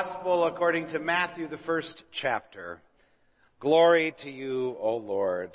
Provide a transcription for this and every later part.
Gospel according to Matthew, the first chapter. Glory to you, O Lord.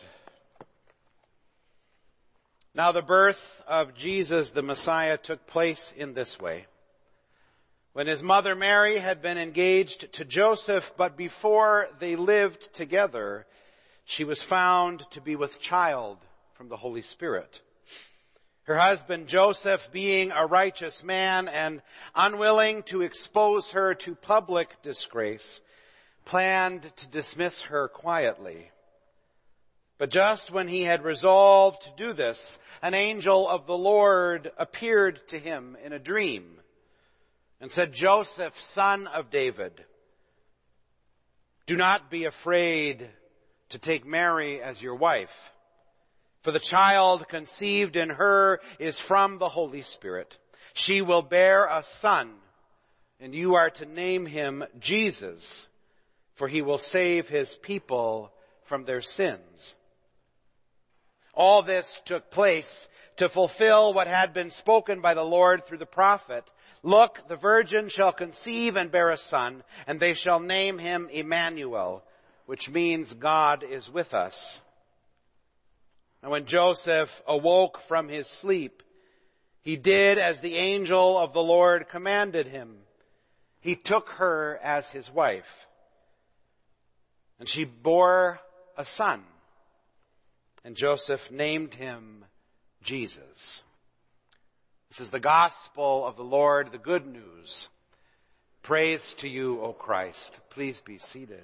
Now the birth of Jesus the Messiah took place in this way. When his mother Mary had been engaged to Joseph, but before they lived together, she was found to be with child from the Holy Spirit. Her husband Joseph, being a righteous man and unwilling to expose her to public disgrace, planned to dismiss her quietly. But just when he had resolved to do this, an angel of the Lord appeared to him in a dream and said, "Joseph, son of David, do not be afraid to take Mary as your wife. For the child conceived in her is from the Holy Spirit. She will bear a son, and you are to name him Jesus, for he will save his people from their sins." All this took place to fulfill what had been spoken by the Lord through the prophet. "Look, the virgin shall conceive and bear a son, and they shall name him Emmanuel," which means God is with us. And when Joseph awoke from his sleep, he did as the angel of the Lord commanded him. He took her as his wife, and she bore a son, and Joseph named him Jesus. This is the gospel of the Lord, the good news. Praise to you, O Christ. Please be seated.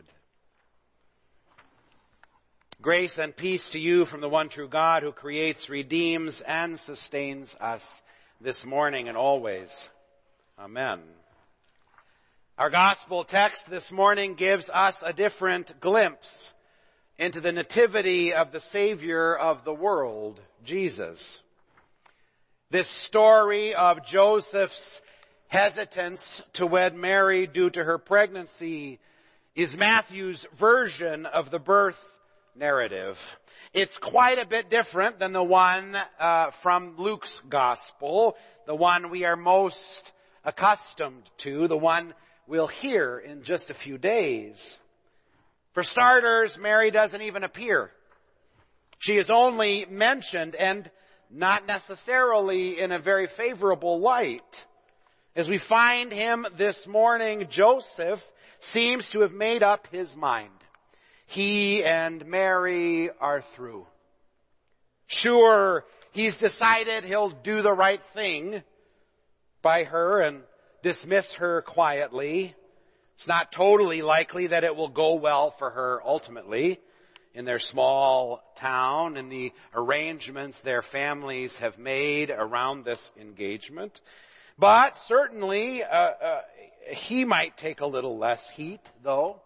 Grace and peace to you from the one true God who creates, redeems, and sustains us this morning and always. Amen. Our gospel text this morning gives us a different glimpse into the nativity of the Savior of the world, Jesus. This story of Joseph's hesitance to wed Mary due to her pregnancy is Matthew's version of the birth narrative. It's quite a bit different than the one from Luke's gospel, the one we are most accustomed to, the one we'll hear in just a few days. For starters, Mary doesn't even appear. She is only mentioned, and not necessarily in a very favorable light. As we find him this morning, Joseph seems to have made up his mind. He and Mary are through. Sure, he's decided he'll do the right thing by her and dismiss her quietly. It's not totally likely that it will go well for her ultimately in their small town and the arrangements their families have made around this engagement. But certainly, he might take a little less heat, though.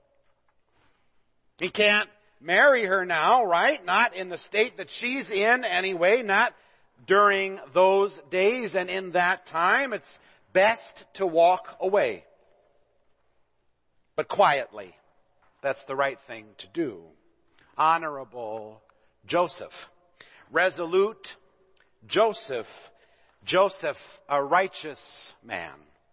He can't marry her now, right? Not in the state that she's in anyway, not during those days and in that time. It's best to walk away. But quietly. That's the right thing to do. Honorable Joseph. Resolute Joseph. Joseph, a righteous man.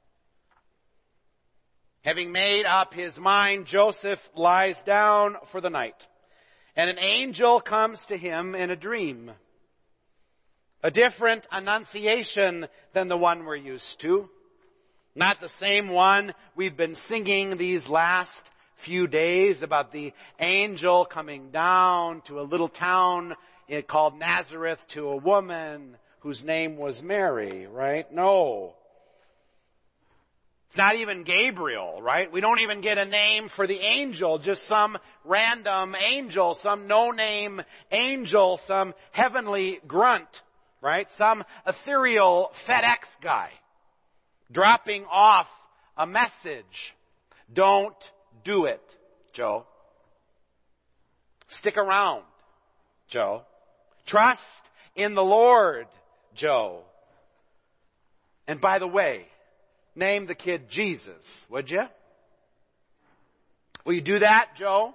Having made up his mind, Joseph lies down for the night, and an angel comes to him in a dream. A different annunciation than the one we're used to. Not the same one we've been singing these last few days about the angel coming down to a little town called Nazareth to a woman whose name was Mary, right? No. It's not even Gabriel, right? We don't even get a name for the angel, just some random angel, some no-name angel, some heavenly grunt, right? Some ethereal FedEx guy dropping off a message. Don't do it, Joe. Stick around, Joe. Trust in the Lord, Joe. And by the way, name the kid Jesus, would you? Will you do that, Joe?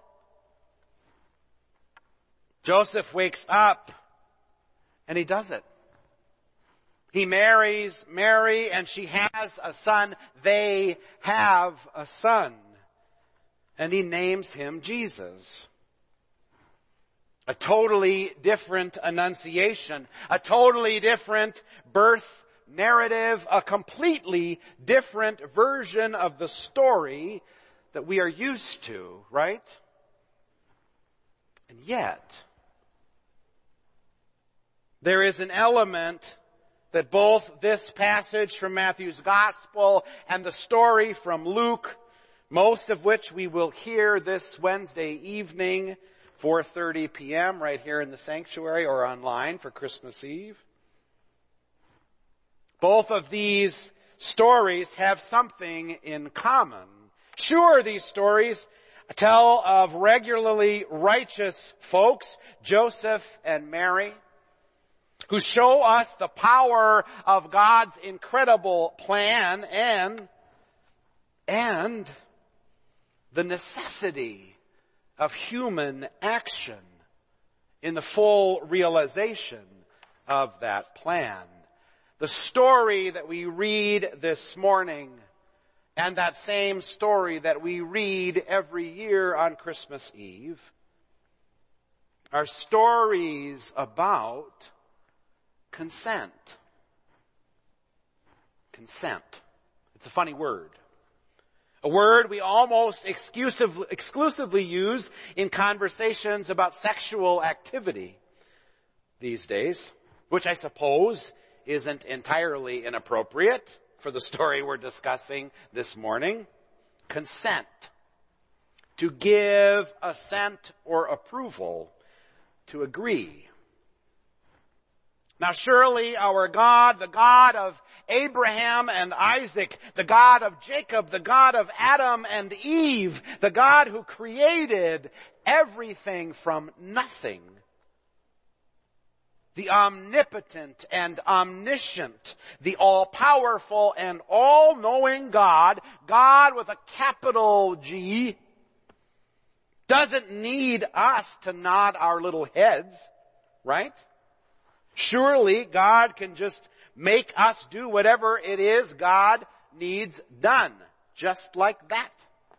Joseph wakes up and he does it. He marries Mary and she has a son. They have a son. And he names him Jesus. A totally different annunciation. A totally different birth narrative. A completely different version of the story that we are used to, right? And yet, there is an element that both this passage from Matthew's Gospel and the story from Luke, most of which we will hear this Wednesday evening, 4:30 p.m. right here in the sanctuary or online for Christmas Eve. Both of these stories have something in common. Sure, these stories tell of regularly righteous folks, Joseph and Mary, who show us the power of God's incredible plan and the necessity of human action in the full realization of that plan. The story that we read this morning and that same story that we read every year on Christmas Eve are stories about consent. Consent. It's a funny word. A word we almost exclusively use in conversations about sexual activity these days, which I suppose isn't entirely inappropriate for the story we're discussing this morning. Consent. To give assent or approval. To agree. Now surely our God, the God of Abraham and Isaac, the God of Jacob, the God of Adam and Eve, the God who created everything from nothing, the omnipotent and omniscient, the all-powerful and all-knowing God, God with a capital G, doesn't need us to nod our little heads, right? Surely God can just make us do whatever it is God needs done. Just like that.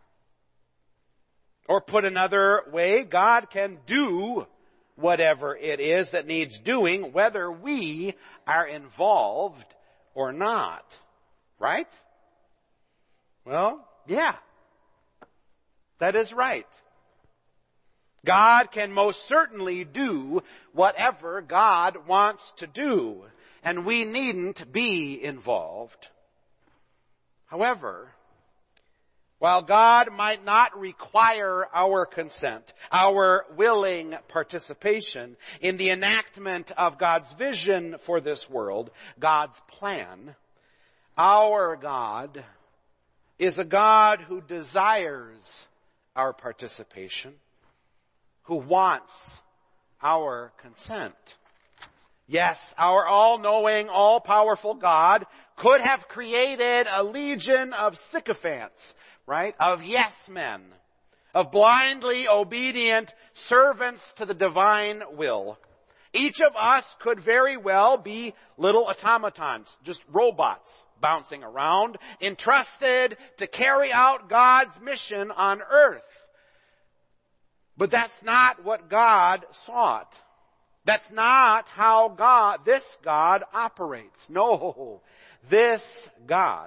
Or put another way, God can do whatever it is that needs doing, whether we are involved or not. Right? Well, yeah. That is right. God can most certainly do whatever God wants to do, and we needn't be involved. However, while God might not require our consent, our willing participation in the enactment of God's vision for this world, God's plan, our God is a God who desires our participation, who wants our consent. Yes, our all-knowing, all-powerful God could have created a legion of sycophants, right? Of yes men, of blindly obedient servants to the divine will. Each of us could very well be little automatons, just robots bouncing around, entrusted to carry out God's mission on earth. But that's not what God sought. That's not how this God operates. No, this God,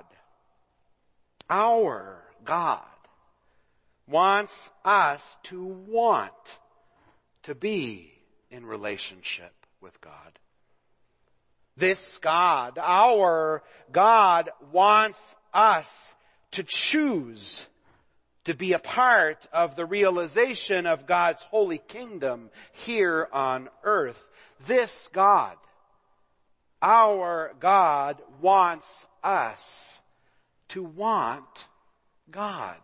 our God, wants us to want to be in relationship with God. This God, our God, wants us to choose to be a part of the realization of God's holy kingdom here on earth. This God, our God, wants us to want God.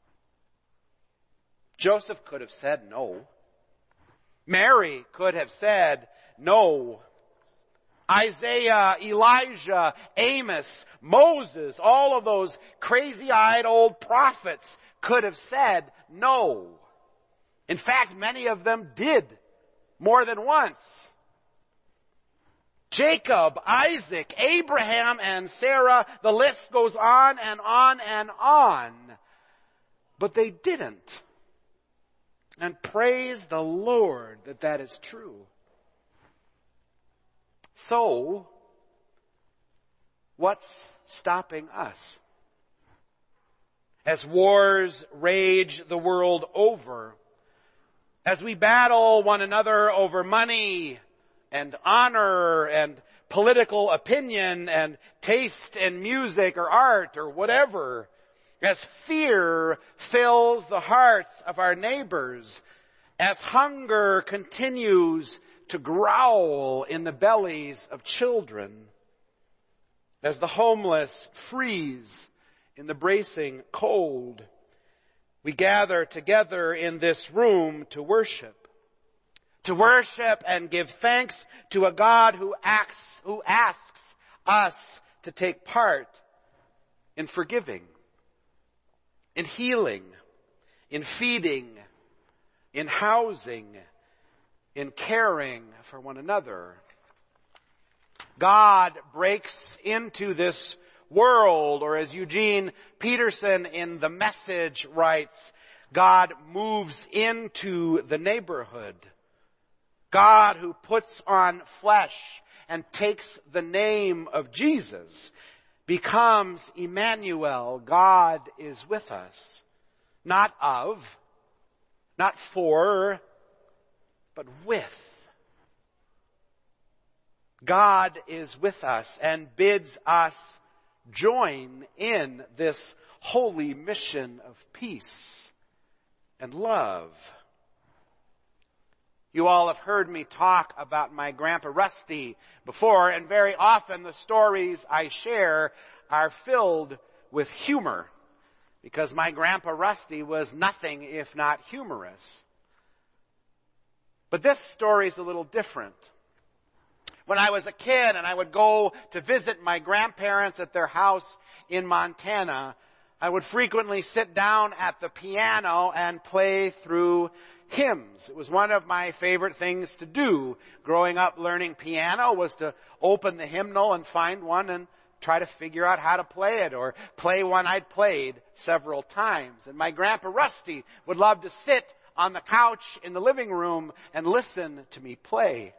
Joseph could have said no. Mary could have said no. Isaiah, Elijah, Amos, Moses, all of those crazy-eyed old prophets could have said no. In fact, many of them did more than once. Jacob, Isaac, Abraham, and Sarah. The list goes on and on and on. But they didn't. And praise the Lord that is true. So, what's stopping us? As wars rage the world over, as we battle one another over money and honor and political opinion and taste in music or art or whatever, as fear fills the hearts of our neighbors, as hunger continues to growl in the bellies of children, as the homeless freeze in the bracing cold, we gather together in this room to worship and give thanks to a God who asks us to take part in forgiving, in healing, in feeding, in housing, in caring for one another. God breaks into this world, or as Eugene Peterson in The Message writes, God moves into the neighborhood. God who puts on flesh and takes the name of Jesus becomes Emmanuel. God is with us. Not of, not for, but with. God is with us and bids us join in this holy mission of peace and love. You all have heard me talk about my Grandpa Rusty before, and very often the stories I share are filled with humor, because my Grandpa Rusty was nothing if not humorous. But this story is a little different. When I was a kid and I would go to visit my grandparents at their house in Montana, I would frequently sit down at the piano and play through hymns. It was one of my favorite things to do. Growing up learning piano was to open the hymnal and find one and try to figure out how to play it, or play one I'd played several times. And my Grandpa Rusty would love to sit on the couch in the living room and listen to me play.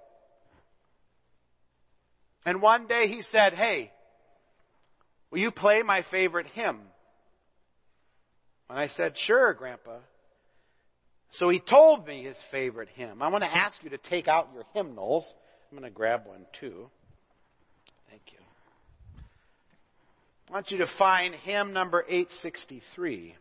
And one day he said, "Hey, will you play my favorite hymn?" And I said, "Sure, Grandpa." So he told me his favorite hymn. I want to ask you to take out your hymnals. I'm going to grab one too. Thank you. I want you to find hymn number 863.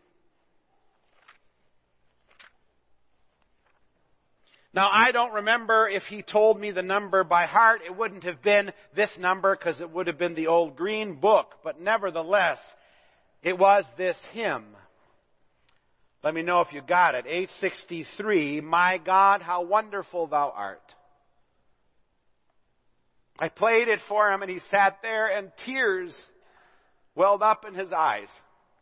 Now, I don't remember if he told me the number by heart. It wouldn't have been this number because it would have been the old green book. But nevertheless, it was this hymn. Let me know if you got it. 863, "My God, how wonderful thou art." I played it for him and he sat there and tears welled up in his eyes.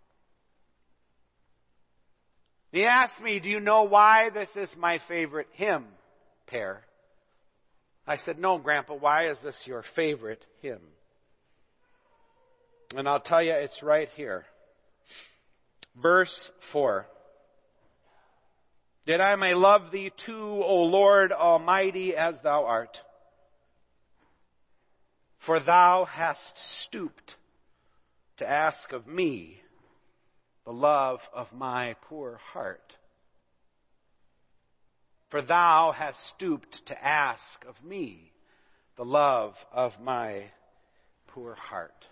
He asked me, "Do you know why this is my favorite hymn, Per?" I said, "No, Grandpa, why is this your favorite hymn?" And I'll tell you, it's right here. Verse 4. "That I may love thee too, O Lord Almighty, as thou art. For thou hast stooped to ask of me the love of my poor heart. For thou hast stooped to ask of me the love of my poor heart."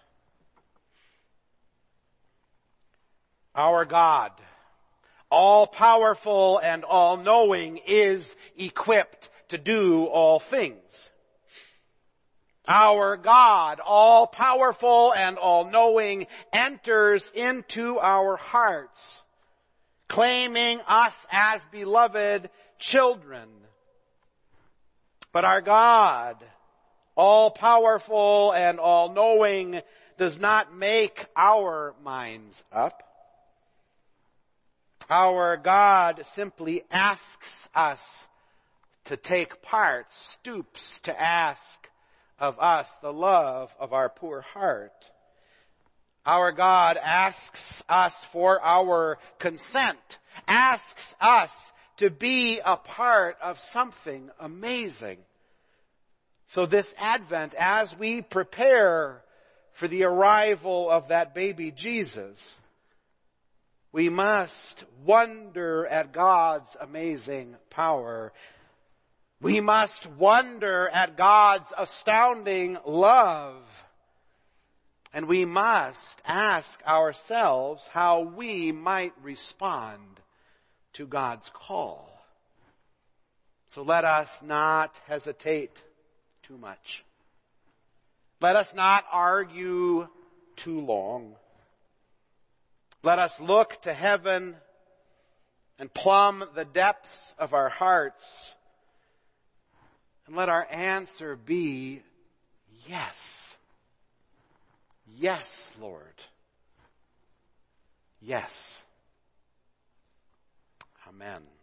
Our God, all-powerful and all-knowing, is equipped to do all things. Our God, all-powerful and all-knowing, enters into our hearts, claiming us as beloved children. But our God, all-powerful and all-knowing, does not make our minds up. Our God simply asks us to take part, stoops to ask of us the love of our poor heart. Our God asks us for our consent, asks us to be a part of something amazing. So this Advent, as we prepare for the arrival of that baby Jesus, we must wonder at God's amazing power. We must wonder at God's astounding love. And we must ask ourselves how we might respond to God's call. So let us not hesitate too much. Let us not argue too long. Let us look to heaven and plumb the depths of our hearts. And let our answer be yes. Yes, Lord. Yes. Amen.